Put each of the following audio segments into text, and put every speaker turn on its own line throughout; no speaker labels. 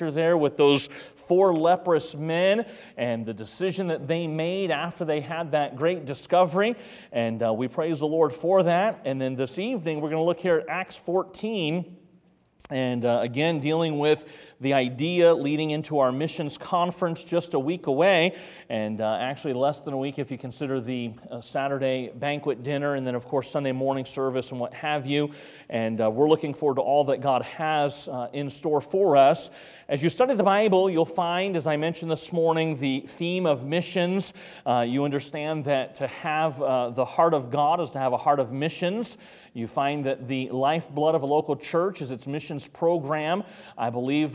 picture there with those 4 leprous men and the decision that they made after they had that great discovery. And we praise the Lord for that. And then this evening, we're going to look here at Acts 14. And again, dealing with the idea leading into our missions conference just a week away, and actually less than a week if you consider the Saturday banquet dinner, and then of course Sunday morning service and what have you. And we're looking forward to all that God has in store for us. As you study the Bible, you'll find, as I mentioned this morning, the theme of missions. You understand that to have the heart of God is to have a heart of missions. You find that the lifeblood of a local church is its missions program. I believe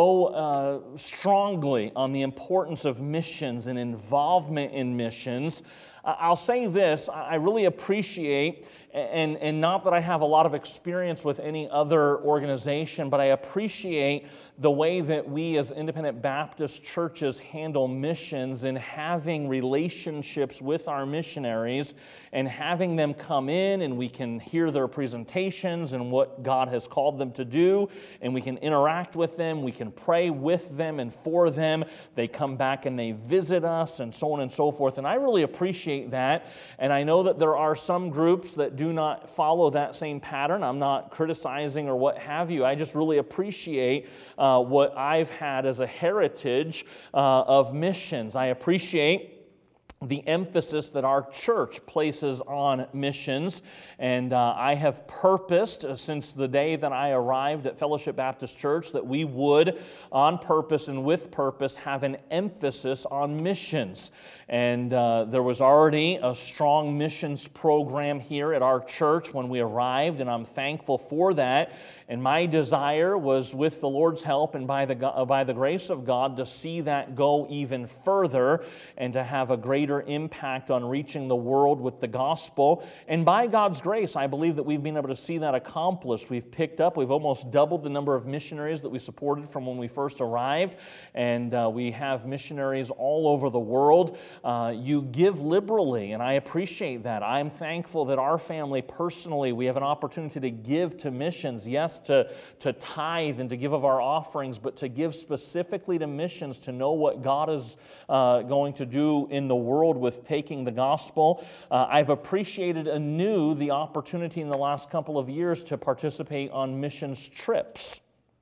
so strongly on the importance of missions and involvement in missions. I'll say this, I really appreciate, and not that I have a lot of experience with any other organization, but I appreciate the way that we as independent Baptist churches handle missions and having relationships with our missionaries and having them come in and we can hear their presentations and what God has called them to do, and we can interact with them, we can pray with them and for them. They come back and they visit us and so on and so forth, and I really appreciate that. And I know that there are some groups that do not follow that same pattern. I'm not criticizing or what have you. I just really appreciate what I've had as a heritage of missions. I appreciate the emphasis that our church places on missions, and I have purposed since the day that I arrived at Fellowship Baptist Church that we would, on purpose and with purpose, have an emphasis on missions. And there was already a strong missions program here at our church when we arrived, and I'm thankful for that. And my desire was, with the Lord's help and by the grace of God, to see that go even further and to have a greater impact on reaching the world with the gospel. And by God's grace, I believe that we've been able to see that accomplished. We've almost doubled the number of missionaries that we supported from when we first arrived, and we have missionaries all over the world. You give liberally, and I appreciate that. I'm thankful that our family personally, we have an opportunity to give to missions. Yes, to tithe and to give of our offerings, but to give specifically to missions, to know what God is going to do in the world with taking the gospel. I've appreciated anew the opportunity in the last couple of years to participate on missions trips.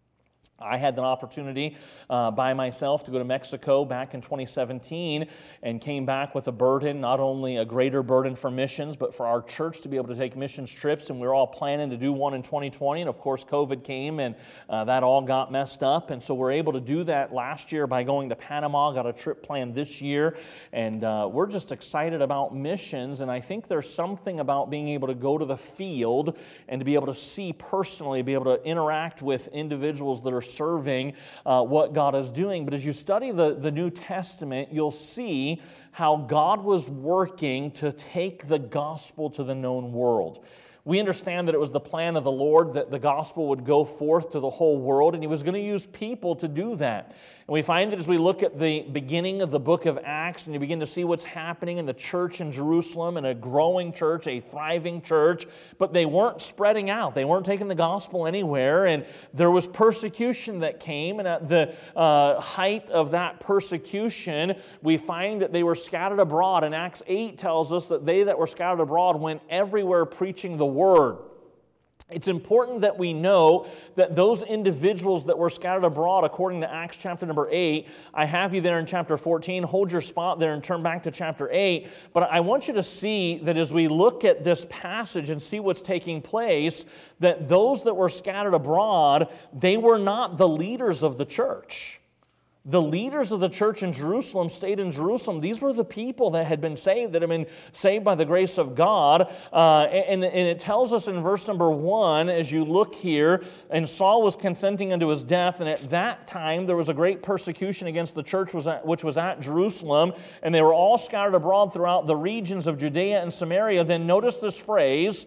I had an opportunity by myself to go to Mexico back in 2017 and came back with a burden, not only a greater burden for missions, but for our church to be able to take missions trips, and we were all planning to do one in 2020, and of course COVID came and that all got messed up, and so we're able to do that last year by going to Panama, got a trip planned this year, and we're just excited about missions, and I think there's something about being able to go to the field and to be able to see personally, be able to interact with individuals that are serving what God is doing. But as you study the New Testament, you'll see how God was working to take the gospel to the known world. We understand that it was the plan of the Lord that the gospel would go forth to the whole world, and He was going to use people to do that. And we find that as we look at the beginning of the book of Acts, and you begin to see what's happening in the church in Jerusalem, and a growing church, a thriving church, but they weren't spreading out. They weren't taking the gospel anywhere, and there was persecution that came, and at the height of that persecution, we find that they were scattered abroad. And Acts 8 tells us that they that were scattered abroad went everywhere preaching the word. It's important that we know that those individuals that were scattered abroad, according to Acts chapter number 8, I have you there in chapter 14. Hold your spot there and turn back to chapter 8. But I want you to see that as we look at this passage and see what's taking place, that those that were scattered abroad, they were not the leaders of the church. The leaders of the church in Jerusalem stayed in Jerusalem. These were the people that had been saved, that had been saved by the grace of God. And it tells us in verse number 1, as you look here, and Saul was consenting unto his death, and at that time there was a great persecution against the church which was at Jerusalem, and they were all scattered abroad throughout the regions of Judea and Samaria. Then notice this phrase,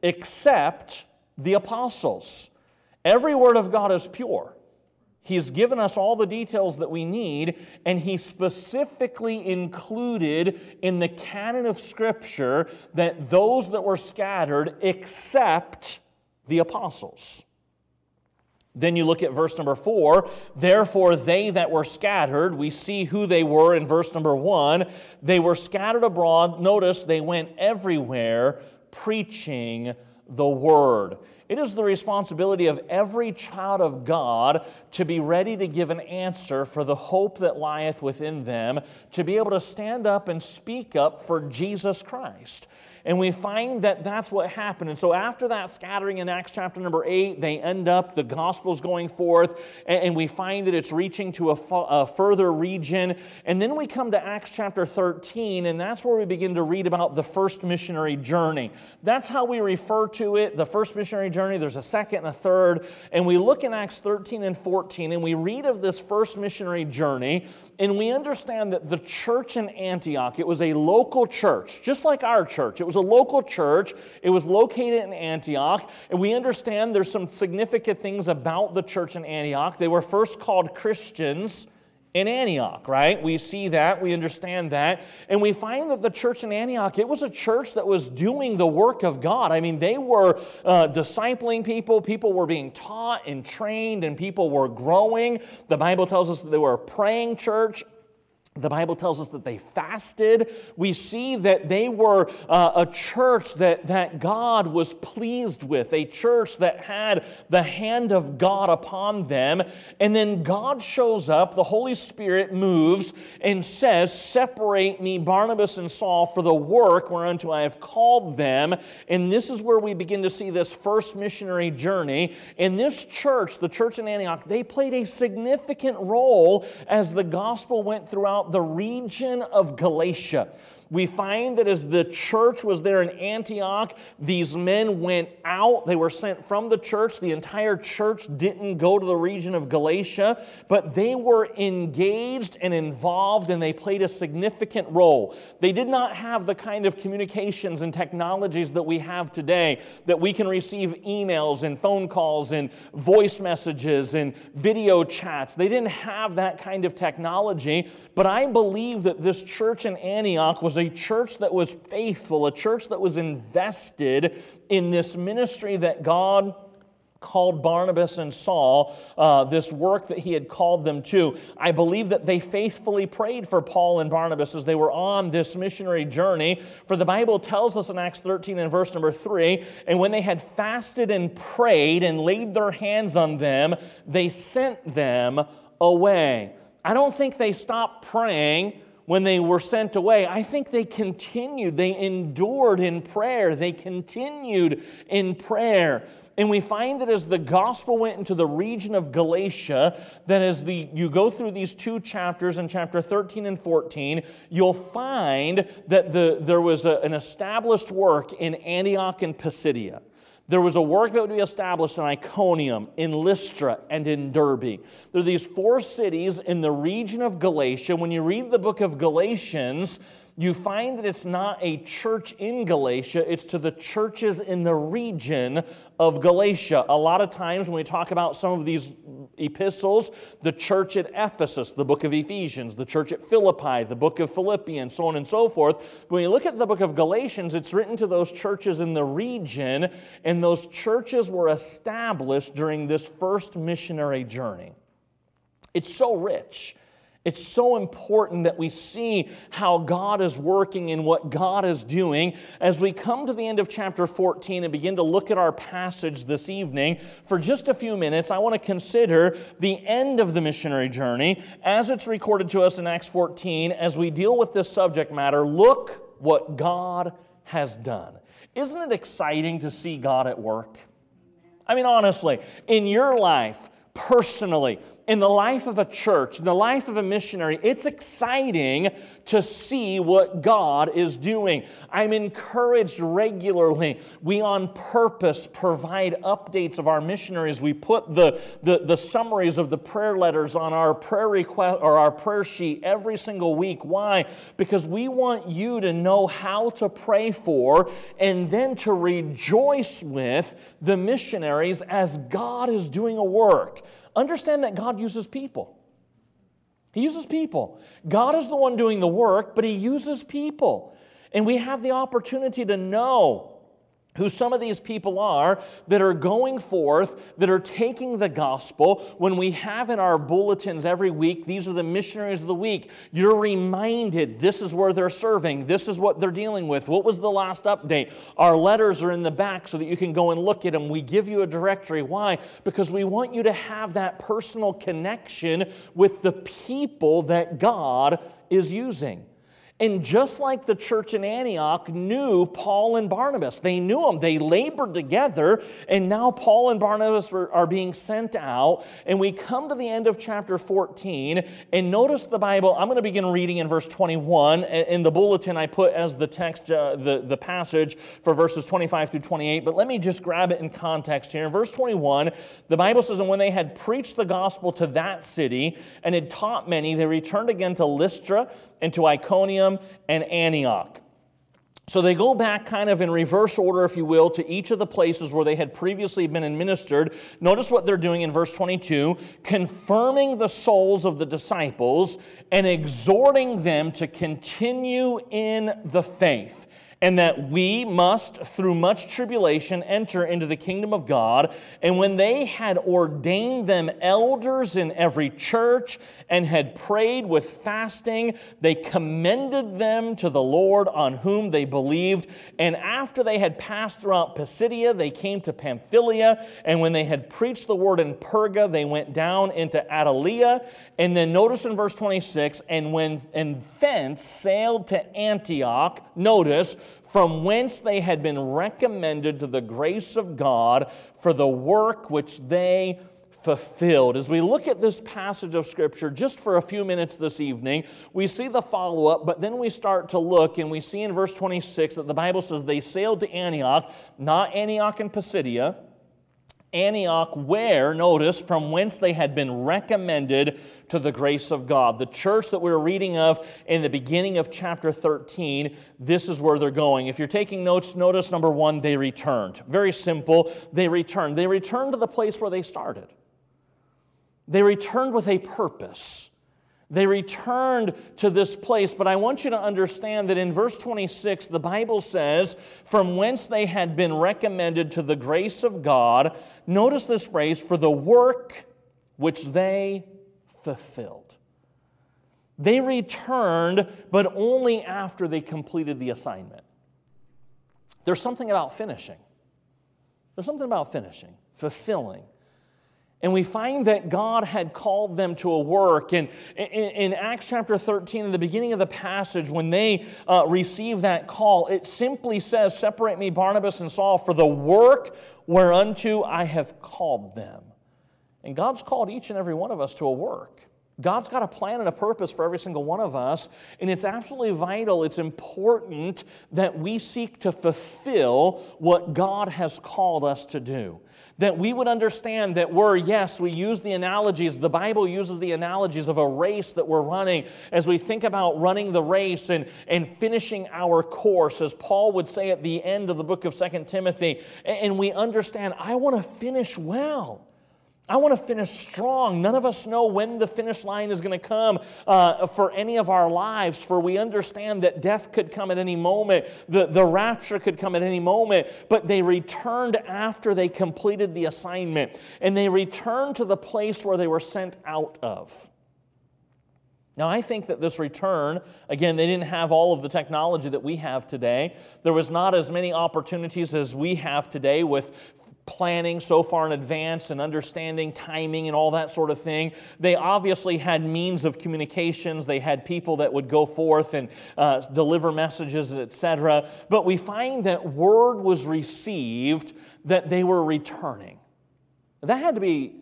except the apostles. Every word of God is pure. He's given us all the details that we need, and He specifically included in the canon of Scripture that those that were scattered except the apostles. Then you look at verse number 4, therefore they that were scattered, we see who they were in verse number 1. They were scattered abroad. Notice they went everywhere preaching the word. It is the responsibility of every child of God to be ready to give an answer for the hope that lieth within them, to be able to stand up and speak up for Jesus Christ. And we find that that's what happened. And so after that scattering in Acts chapter number 8, they end up, the gospel's going forth, and we find that it's reaching to a further region. And then we come to Acts chapter 13, and that's where we begin to read about the first missionary journey. That's how we refer to it, the first missionary journey. There's a second and a third. And we look in Acts 13 and 14, and we read of this first missionary journey, and we understand that the church in Antioch, it was a local church, just like our church. It was a local church. It was located in Antioch. And we understand there's some significant things about the church in Antioch. They were first called Christians in Antioch, right? We see that. We understand that. And we find that the church in Antioch, it was a church that was doing the work of God. I mean, they were discipling people. People were being taught and trained, and people were growing. The Bible tells us that they were a praying church. The Bible tells us that they fasted. We see that they were a church that God was pleased with, a church that had the hand of God upon them. And then God shows up, the Holy Spirit moves and says, separate me, Barnabas and Saul, for the work whereunto I have called them. And this is where we begin to see this first missionary journey. In this church, the church in Antioch, they played a significant role as the gospel went throughout the region of Galatia. We find that as the church was there in Antioch, these men went out. They were sent from the church. The entire church didn't go to the region of Galatia, but they were engaged and involved, and they played a significant role. They did not have the kind of communications and technologies that we have today, that we can receive emails and phone calls and voice messages and video chats. They didn't have that kind of technology, but I believe that this church in Antioch was a church that was faithful, a church that was invested in this ministry that God called Barnabas and Saul, this work that he had called them to. I believe that they faithfully prayed for Paul and Barnabas as they were on this missionary journey. For the Bible tells us in Acts 13 and verse number 3, and when they had fasted and prayed and laid their hands on them, they sent them away. I don't think they stopped praying when they were sent away. I think they continued. They endured in prayer. They continued in prayer. And we find that as the gospel went into the region of Galatia, that as you go through these two chapters, in chapter 13 and 14, you'll find that there was an established work in Antioch and Pisidia. There was a work that would be established in Iconium, in Lystra, and in Derbe. There are these 4 cities in the region of Galatia. When you read the book of Galatians, you find that it's not a church in Galatia, it's to the churches in the region of Galatia. A lot of times when we talk about some of these epistles, the church at Ephesus, the book of Ephesians, the church at Philippi, the book of Philippians, so on and so forth. When you look at the book of Galatians, it's written to those churches in the region, and those churches were established during this first missionary journey. It's so rich. It's so important that we see how God is working and what God is doing. As we come to the end of chapter 14 and begin to look at our passage this evening, for just a few minutes, I want to consider the end of the missionary journey as it's recorded to us in Acts 14. As we deal with this subject matter, look what God has done. Isn't it exciting to see God at work? I mean, honestly, in your life, personally, in the life of a church, in the life of a missionary, it's exciting to see what God is doing. I'm encouraged regularly. We on purpose provide updates of our missionaries. We put the summaries of the prayer letters on our prayer request or our prayer sheet every single week. Why? Because we want you to know how to pray for and then to rejoice with the missionaries as God is doing a work. Understand that God uses people. He uses people. God is the one doing the work, but He uses people. And we have the opportunity to know who some of these people are that are going forth, that are taking the gospel. When we have in our bulletins every week, these are the missionaries of the week, you're reminded this is where they're serving, this is what they're dealing with, what was the last update. Our letters are in the back so that you can go and look at them. We give you a directory. Why? Because we want you to have that personal connection with the people that God is using. And just like the church in Antioch knew Paul and Barnabas, they knew them, they labored together, and now Paul and Barnabas are being sent out. And we come to the end of chapter 14, and notice the Bible. I'm going to begin reading in verse 21. In the bulletin, I put as the text, the passage for verses 25 through 28, but let me just grab it in context here. In verse 21, the Bible says, "And when they had preached the gospel to that city and had taught many, they returned again to Lystra and to Iconium and Antioch." So they go back kind of in reverse order, if you will, to each of the places where they had previously been administered. Notice what they're doing in verse 22, confirming the souls of the disciples and exhorting them to continue in the faith, and that we must, through much tribulation, enter into the kingdom of God. And when they had ordained them elders in every church and had prayed with fasting, they commended them to the Lord on whom they believed. And after they had passed throughout Pisidia, they came to Pamphylia. And when they had preached the word in Perga, they went down into Attalia. And then notice in verse 26, and thence sailed to Antioch, notice, from whence they had been recommended to the grace of God for the work which they fulfilled. As we look at this passage of Scripture just for a few minutes this evening, we see the follow-up, but then we start to look, and we see in verse 26 that the Bible says they sailed to Antioch, not Antioch in Pisidia, Antioch where, notice, from whence they had been recommended to the grace of God. The church that we were reading of in the beginning of chapter 13, this is where they're going. If you're taking notes, notice number one, they returned. Very simple, they returned. They returned to the place where they started. They returned with a purpose. They returned to this place, but I want you to understand that in verse 26, the Bible says, from whence they had been recommended to the grace of God. Notice this phrase, for the work which they fulfilled. They returned, but only after they completed the assignment. There's something about finishing. There's something about finishing, fulfilling. And we find that God had called them to a work. And in Acts chapter 13, in the beginning of the passage, when they receive that call, it simply says, separate me, Barnabas and Saul, for the work whereunto I have called them. And God's called each and every one of us to a work. God's got a plan and a purpose for every single one of us, and it's absolutely vital, it's important that we seek to fulfill what God has called us to do. That we would understand that we use the analogies, the Bible uses the analogies of a race that we're running as we think about running the race and finishing our course, as Paul would say at the end of the book of 2 Timothy, and we understand, I want to finish well. I want to finish strong. None of us know when the finish line is going to come for any of our lives, for we understand that death could come at any moment, the rapture could come at any moment, but they returned after they completed the assignment, and they returned to the place where they were sent out of. Now, I think that this return, again, they didn't have all of the technology that we have today. There was not as many opportunities as we have today with planning so far in advance and understanding timing and all that sort of thing. They obviously had means of communications. They had people that would go forth and deliver messages, etc. But we find that word was received that they were returning. That had to be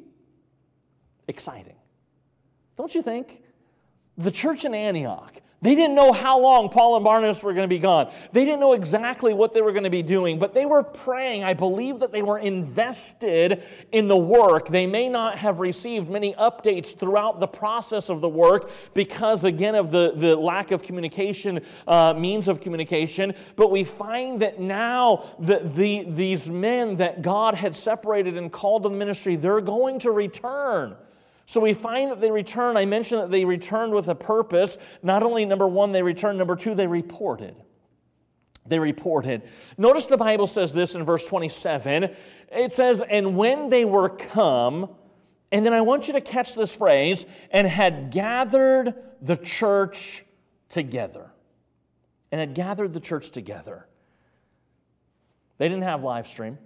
exciting. Don't you think? The church in Antioch, they didn't know how long Paul and Barnabas were going to be gone. They didn't know exactly what they were going to be doing, but they were praying. I believe that they were invested in the work. They may not have received many updates throughout the process of the work because, again, of the lack of communication, means of communication, but we find that now these men that God had separated and called to the ministry, they're going to return. So we find that they return. I mentioned that they returned with a purpose. Not only, number one, they returned. Number two, they reported. they reported. Notice the Bible says this in verse 27. It says, and when they were come, and then I want you to catch this phrase, and had gathered the church together. And had gathered the church together. They didn't have live stream.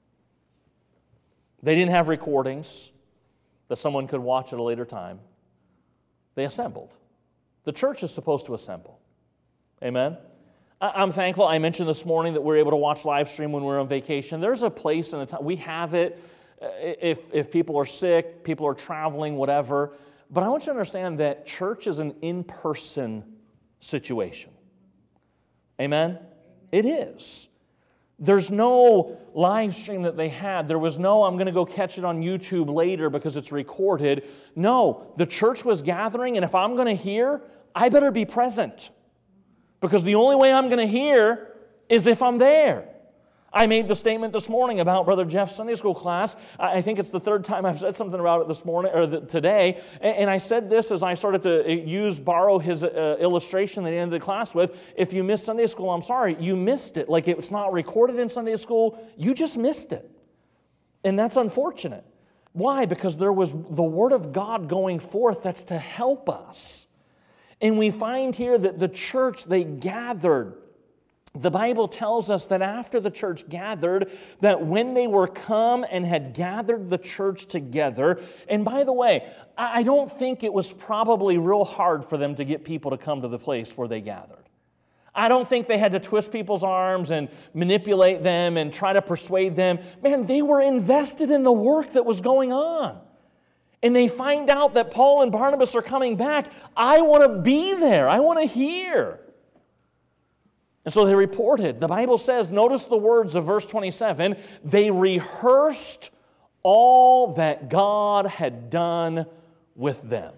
They didn't have recordings that someone could watch at a later time. They assembled. The church is supposed to assemble. Amen? I'm thankful. I mentioned this morning that we're able to watch live stream when we're on vacation. There's a place and a time. We have it if people are sick, people are traveling, whatever. But I want you to understand that church is an in-person situation. Amen? It is. There's no live stream that they had. There was no, I'm going to go catch it on YouTube later because it's recorded. No, the church was gathering, and if I'm going to hear, I better be present. Because the only way I'm going to hear is if I'm there. I made the statement this morning about Brother Jeff's Sunday school class. I think it's the third time I've said something about it this morning or today. And I said this as I started to borrow his illustration that he ended the class with. If you missed Sunday school, I'm sorry, you missed it. Like it's not recorded in Sunday school, you just missed it. And that's unfortunate. Why? Because there was the Word of God going forth that's to help us. And we find here that the church, they gathered. The Bible tells us that after the church gathered, that when they were come and had gathered the church together, and by the way, I don't think it was probably real hard for them to get people to come to the place where they gathered. I don't think they had to twist people's arms and manipulate them and try to persuade them. Man, they were invested in the work that was going on. And they find out that Paul and Barnabas are coming back. I want to be there. I want to hear. And so they reported. The Bible says, notice the words of verse 27, they rehearsed all that God had done with them.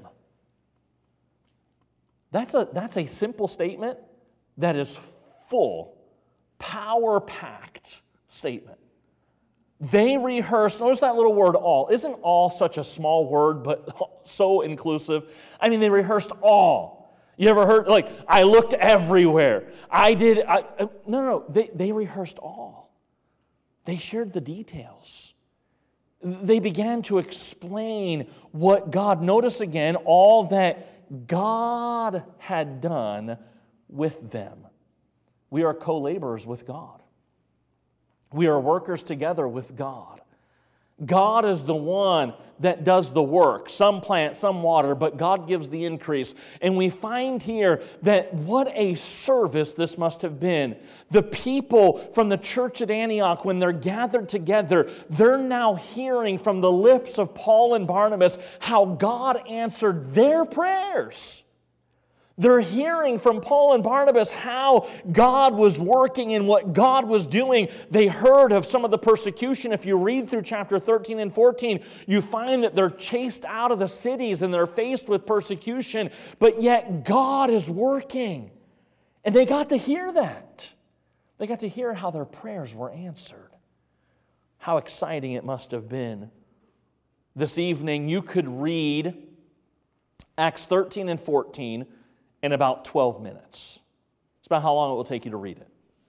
That's a simple statement that is full, power-packed statement. They rehearsed, notice that little word all. Isn't all such a small word, but so inclusive? I mean, they rehearsed all. You ever heard, like, I looked everywhere. No, they rehearsed all. They shared the details. They began to explain what God, notice again, all that God had done with them. We are co-laborers with God. We are workers together with God. God is the one that does the work. Some plant, some water, but God gives the increase. And we find here that what a service this must have been. The people from the church at Antioch, when they're gathered together, they're now hearing from the lips of Paul and Barnabas how God answered their prayers. They're hearing from Paul and Barnabas how God was working and what God was doing. They heard of some of the persecution. If you read through chapter 13 and 14, you find that they're chased out of the cities and they're faced with persecution, but yet God is working. And they got to hear that. They got to hear how their prayers were answered. How exciting it must have been. This evening, you could read Acts 13 and 14 in about 12 minutes. It's about how long it will take you to read it.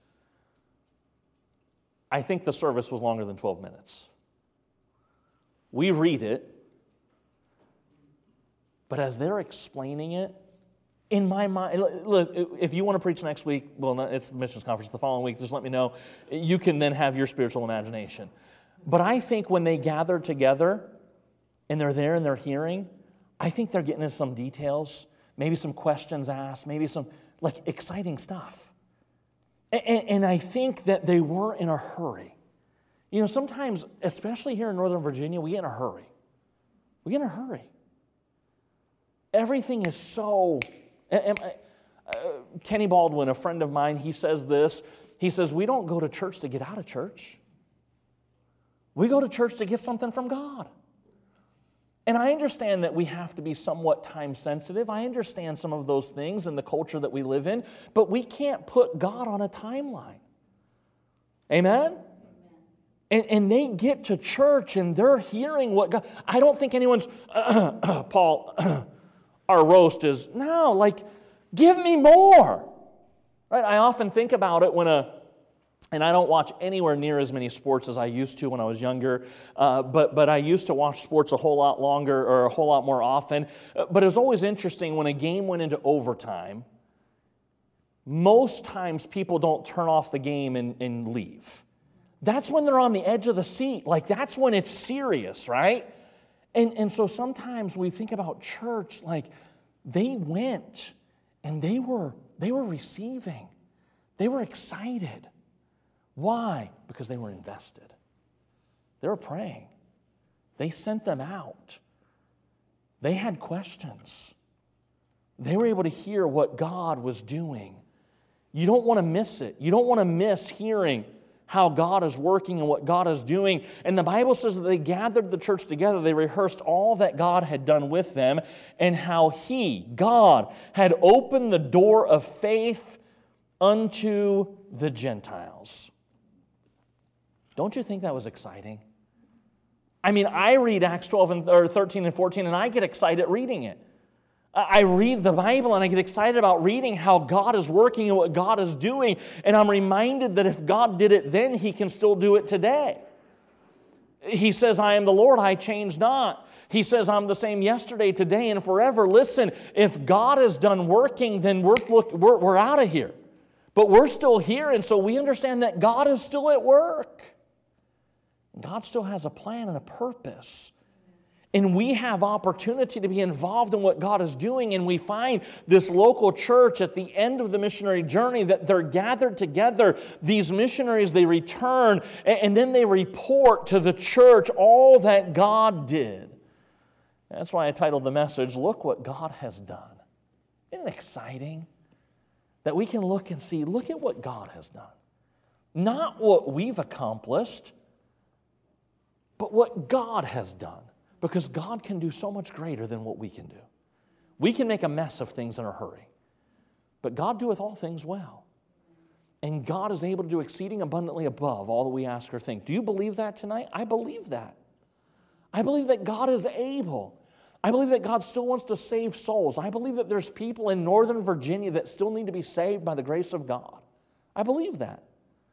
I think the service was longer than 12 minutes. We read it, but as they're explaining it, in my mind, look, if you want to preach next week, well, it's the missions conference the following week, just let me know. You can then have your spiritual imagination. But I think when they gather together and they're there and they're hearing, I think they're getting into some details. Maybe some questions asked, maybe some exciting stuff. And I think that they weren't in a hurry. You know, sometimes, especially here in Northern Virginia, we get in a hurry. We get in a hurry. Everything is so... Kenny Baldwin, a friend of mine, he says this. He says, we don't go to church to get out of church. We go to church to get something from God. And I understand that we have to be somewhat time sensitive. I understand some of those things in the culture that we live in, but we can't put God on a timeline. Amen? And they get to church and they're hearing what God... I don't think anyone's... Paul, our roast is, no, give me more. Right? I often think about it and I don't watch anywhere near as many sports as I used to when I was younger, but I used to watch sports a whole lot longer or a whole lot more often. But it was always interesting when a game went into overtime, most times people don't turn off the game and leave. That's when they're on the edge of the seat. Like, that's when it's serious, right? And so sometimes we think about church, like they went and they were receiving. They were excited. Why? Because they were invested. They were praying. They sent them out. They had questions. They were able to hear what God was doing. You don't want to miss it. You don't want to miss hearing how God is working and what God is doing. And the Bible says that they gathered the church together. They rehearsed all that God had done with them and how He, God, had opened the door of faith unto the Gentiles. Don't you think that was exciting? I mean, I read Acts 13 and 14, and I get excited reading it. I read the Bible, and I get excited about reading how God is working and what God is doing, and I'm reminded that if God did it then, He can still do it today. He says, I am the Lord, I change not. He says, I'm the same yesterday, today, and forever. Listen, if God is done working, then we're out of here. But we're still here, and so we understand that God is still at work. God still has a plan and a purpose. And we have opportunity to be involved in what God is doing. And we find this local church at the end of the missionary journey that they're gathered together. These missionaries, they return and then they report to the church all that God did. That's why I titled the message, Look What God Has Done. Isn't it exciting that we can look and see, look at what God has done. Not what we've accomplished, but what God has done. Because God can do so much greater than what we can do. We can make a mess of things in a hurry. But God doeth all things well. And God is able to do exceeding abundantly above all that we ask or think. Do you believe that tonight? I believe that. I believe that God is able. I believe that God still wants to save souls. I believe that there's people in Northern Virginia that still need to be saved by the grace of God. I believe that.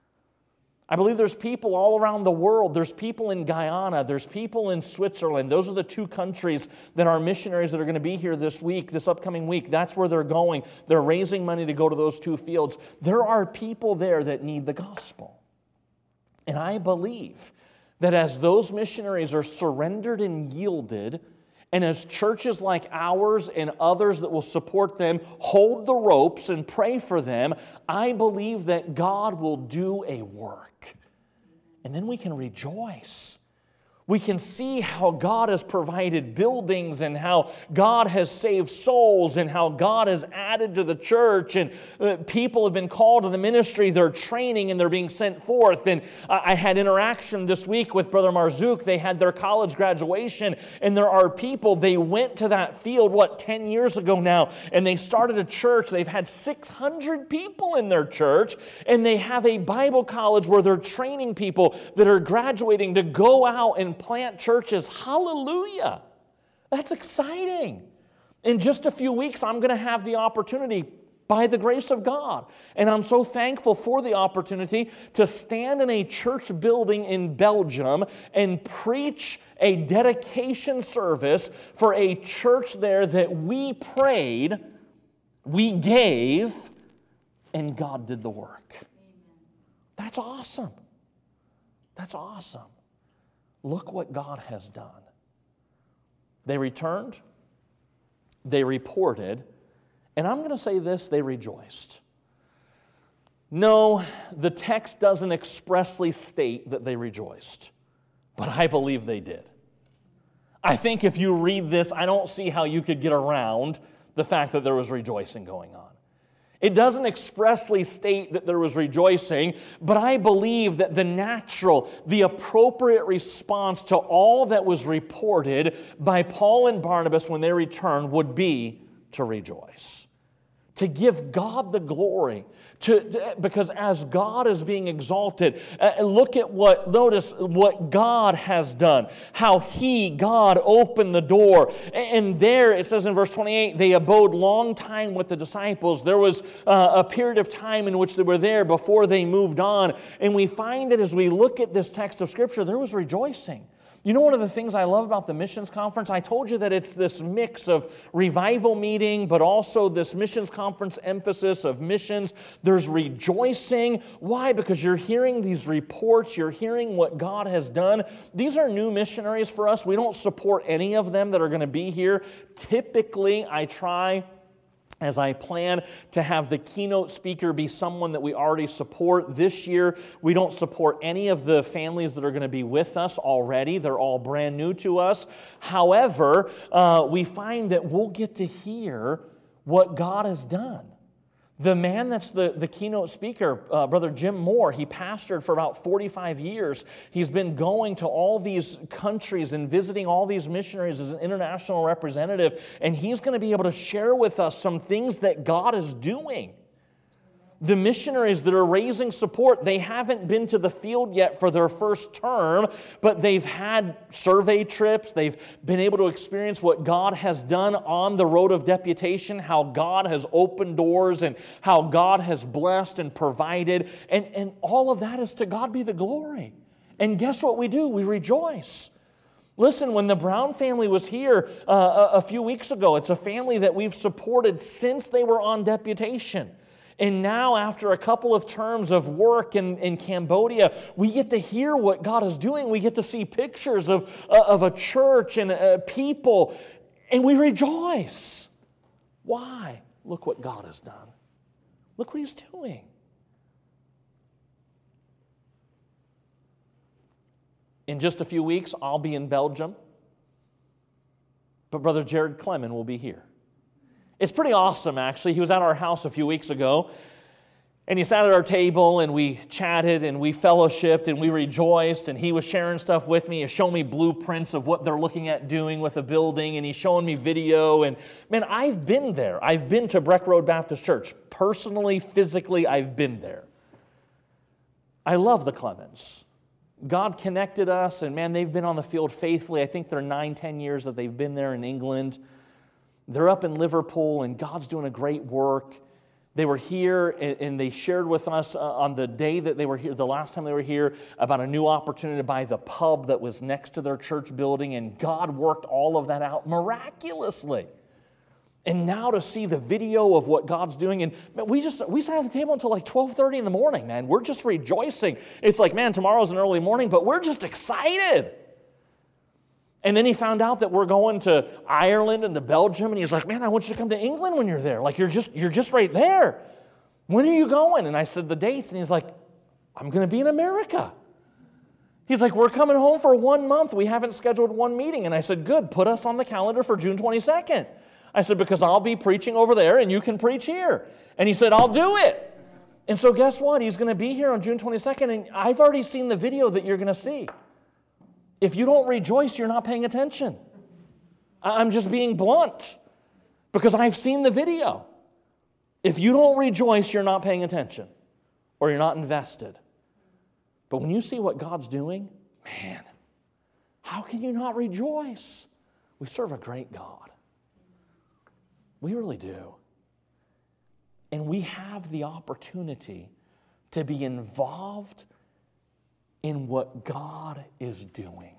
I believe there's people all around the world. There's people in Guyana. There's people in Switzerland. Those are the two countries that are missionaries that are going to be here this upcoming week. That's where they're going. They're raising money to go to those two fields. There are people there that need the gospel. And I believe that as those missionaries are surrendered and yielded, and as churches like ours and others that will support them hold the ropes and pray for them, I believe that God will do a work. And then we can rejoice. We can see how God has provided buildings and how God has saved souls and how God has added to the church and people have been called to the ministry. They're training and they're being sent forth. And I had interaction this week with Brother Marzouk. They had their college graduation and there are people, they went to that field, 10 years ago now, and they started a church. They've had 600 people in their church and they have a Bible college where they're training people that are graduating to go out and plant churches. Hallelujah. That's exciting. In just a few weeks, I'm going to have the opportunity by the grace of God. And I'm so thankful for the opportunity to stand in a church building in Belgium and preach a dedication service for a church there that we prayed, we gave, and God did the work. That's awesome. That's awesome. Look what God has done. They returned, they reported, and I'm going to say this, they rejoiced. No, the text doesn't expressly state that they rejoiced, but I believe they did. I think if you read this, I don't see how you could get around the fact that there was rejoicing going on. It doesn't expressly state that there was rejoicing, but I believe that the appropriate response to all that was reported by Paul and Barnabas when they returned would be to rejoice. to give God the glory, because as God is being exalted, notice what God has done, how God opened the door. And there, it says in verse 28, they abode long time with the disciples. There was a period of time in which they were there before they moved on. And we find that as we look at this text of Scripture, there was rejoicing. You know, one of the things I love about the missions conference, I told you that it's this mix of revival meeting, but also this missions conference emphasis of missions. There's rejoicing. Why? Because you're hearing these reports. You're hearing what God has done. These are new missionaries for us. We don't support any of them that are going to be here. Typically, I try, as I plan, to have the keynote speaker be someone that we already support. This year, we don't support any of the families that are going to be with us already. They're all brand new to us. However, we find that we'll get to hear what God has done. The man that's the keynote speaker, Brother Jim Moore, he pastored for about 45 years. He's been going to all these countries and visiting all these missionaries as an international representative, and he's going to be able to share with us some things that God is doing. The missionaries that are raising support, they haven't been to the field yet for their first term, but they've had survey trips. They've been able to experience what God has done on the road of deputation, how God has opened doors and how God has blessed and provided. And all of that is to God be the glory. And guess what we do? We rejoice. Listen, when the Brown family was here a few weeks ago, it's a family that we've supported since they were on deputation. And now, after a couple of terms of work in Cambodia, we get to hear what God is doing. We get to see pictures of a church and people, and we rejoice. Why? Look what God has done. Look what He's doing. In just a few weeks, I'll be in Belgium, but Brother Jared Clement will be here. It's pretty awesome, actually. He was at our house a few weeks ago, and he sat at our table, and we chatted, and we fellowshipped, and we rejoiced, and he was sharing stuff with me. He was showing me blueprints of what they're looking at doing with a building, and he's showing me video, and man, I've been there. I've been to Breck Road Baptist Church. Personally, physically, I've been there. I love the Clements. God connected us, and man, they've been on the field faithfully. I think they're 9-10 years that they've been there in England. They're up in Liverpool, and God's doing a great work. They were here, and they shared with us on the day that they were here, the last time they were here, about a new opportunity to buy the pub that was next to their church building, and God worked all of that out miraculously. And now to see the video of what God's doing, and man, we sat at the table until like 12:30 in the morning, man. We're just rejoicing. It's like, man, tomorrow's an early morning, but we're just excited. And then he found out that we're going to Ireland and to Belgium, and he's like, man, I want you to come to England when you're there. Like, you're just right there. When are you going? And I said the dates, and he's like, I'm going to be in America. He's like, we're coming home for 1 month. We haven't scheduled one meeting. And I said, good, put us on the calendar for June 22nd. I said, because I'll be preaching over there, and you can preach here. And he said, I'll do it. And so guess what? He's going to be here on June 22nd, and I've already seen the video that you're going to see. If you don't rejoice, you're not paying attention. I'm just being blunt because I've seen the video. If you don't rejoice, you're not paying attention or you're not invested. But when you see what God's doing, man, how can you not rejoice? We serve a great God. We really do. And we have the opportunity to be involved in what God is doing.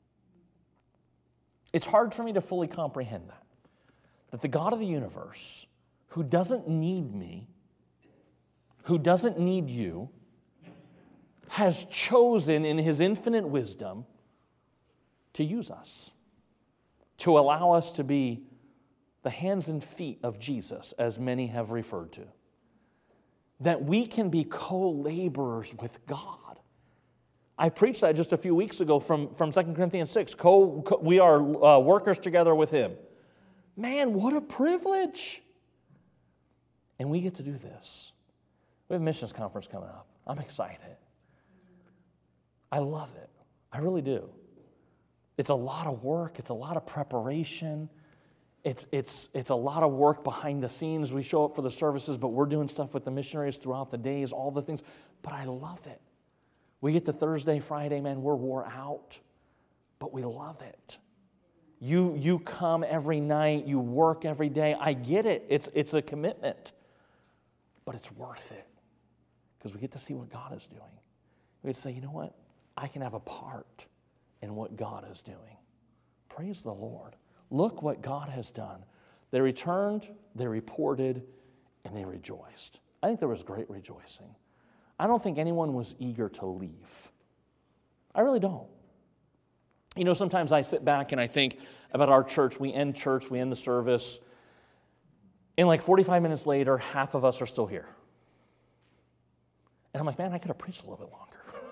It's hard for me to fully comprehend that the God of the universe, who doesn't need me, who doesn't need you, has chosen in His infinite wisdom to use us, to allow us to be the hands and feet of Jesus, as many have referred to, that we can be co-laborers with God. I preached that just a few weeks ago from 2 Corinthians 6. We are workers together with Him. Man, what a privilege. And we get to do this. We have a missions conference coming up. I'm excited. I love it. I really do. It's a lot of work. It's a lot of preparation. It's a lot of work behind the scenes. We show up for the services, but we're doing stuff with the missionaries throughout the days, all the things. But I love it. We get to Thursday, Friday, man, we're wore out, but we love it. You come every night, you work every day. I get it. It's a commitment, but it's worth it because we get to see what God is doing. We get to say, you know what? I can have a part in what God is doing. Praise the Lord. Look what God has done. They returned, they reported, and they rejoiced. I think there was great rejoicing. I don't think anyone was eager to leave. I really don't. You know, sometimes I sit back and I think about our church. We end the service, and like 45 minutes later, half of us are still here. And I'm like, man, I could have preached a little bit longer.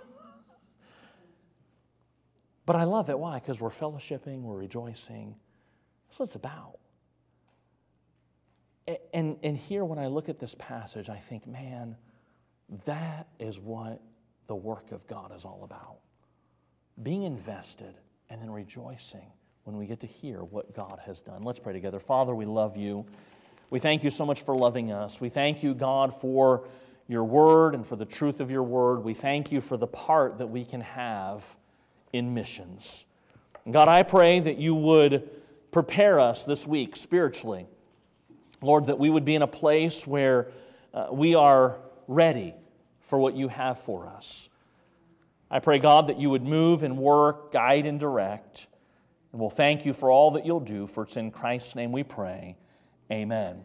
But I love it. Why? Because we're fellowshipping, we're rejoicing. That's what it's about. And here, when I look at this passage, I think, man, that is what the work of God is all about. Being invested and then rejoicing when we get to hear what God has done. Let's pray together. Father, we love you. We thank you so much for loving us. We thank you, God, for your word and for the truth of your word. We thank you for the part that we can have in missions. And God, I pray that you would prepare us this week spiritually. Lord, that we would be in a place where we are ready for what you have for us. I pray, God, that you would move and work, guide and direct. And we'll thank you for all that you'll do, for it's in Christ's name we pray. Amen.